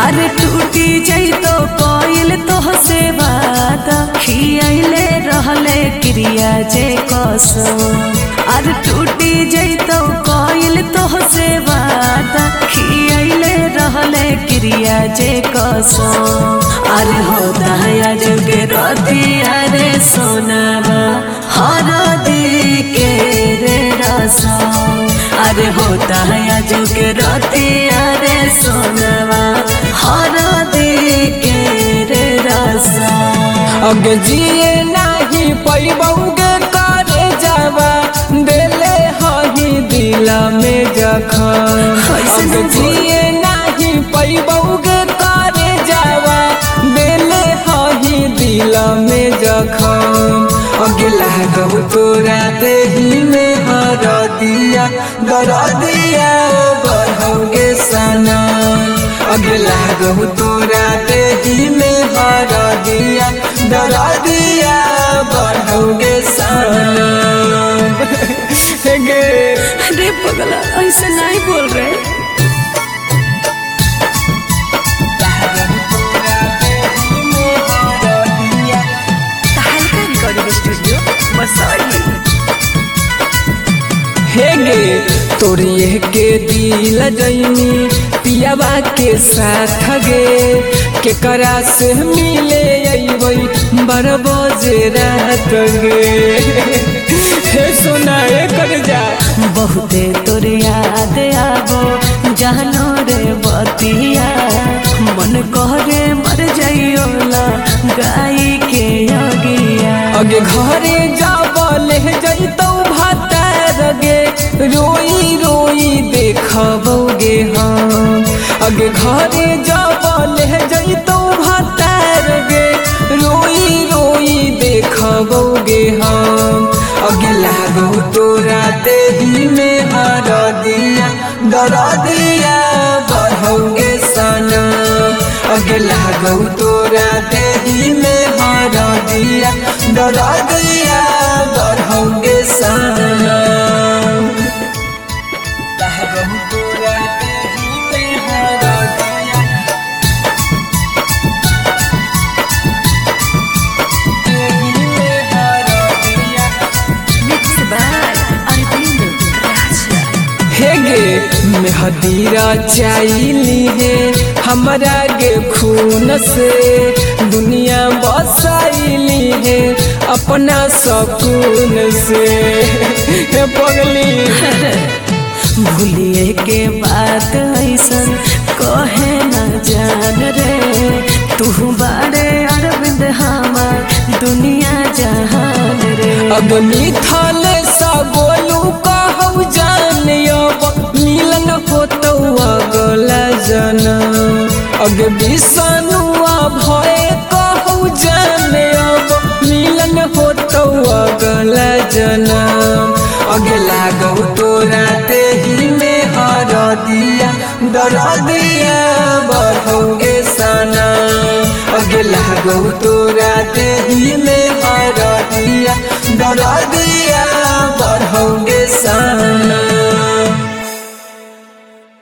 अरे टूटी जैतो कोइल तोह से वादा खियाइले रहले क्रिया जे कसम। अरे टूटी जैतो कोइल तोह से वादा खियाइले रहले क्रिया जे कसम। अरे होता है आज के रतिया रे सोनावा हरदी के रे रसम। अरे होता है आज के रतिया रे सोनावा हरदी के रे रसम। अब जिए नहीं पैबौगे करे जावा देले हही दिला में जखम। अब जिए नहीं पैबौगे करे जावा देले हही दिला में जखम। अगला गहु तोरा देही में हरदिया दरदिया बढ़ोगे सनम। अगला गहु तोरा देही में हरदिया दरदिया बढ़ोगे सनम। रे पगला ऐसे नहीं बोल रहे। हेगे तोरिए के दिल जैनी पियावा के साथ गे के करा से मिले अइबै बारह बजे रात गे। हे सुनाए कर जा बहुते तोर याद आवो जानो रे बतिया मन कहरे मर जाइयो ला गाई के अगिया। अगे घरे जाबले जैतौ भातार गे रोई रोई देखबोगे हम। अगे घरे जाबले जैतौ भातार गे रोई रोई देखबोगे हम। अगे लागो तोरा देही में हरदिया दरदिया बढ़ोगे सनम। अगे लागो तोरा देही में हरदिया दरदिया बढ़ोगे सनम। लागो तोरा देही में हरदिया देही में हरदिया। हेगे मेहदीरा चाइली है हमारा गे खून से दुनिया बसाइली है अपना सकून से। हे पगली भूलिए के बात ऐसन कहे न जान रे तू बारे अरविंद हमार दुनिया जहान रे। अब मिथल सा बोलू कहू जान अब मिलन होतौ अगला जनम। अब विष्णुआ भय कहू जान अब मिलन होतौ अगला जनम। अगे लागौ तोरा देही में हरदिया दरदिया बढ़ोगे सनम। अगे लागौ तोरा देही में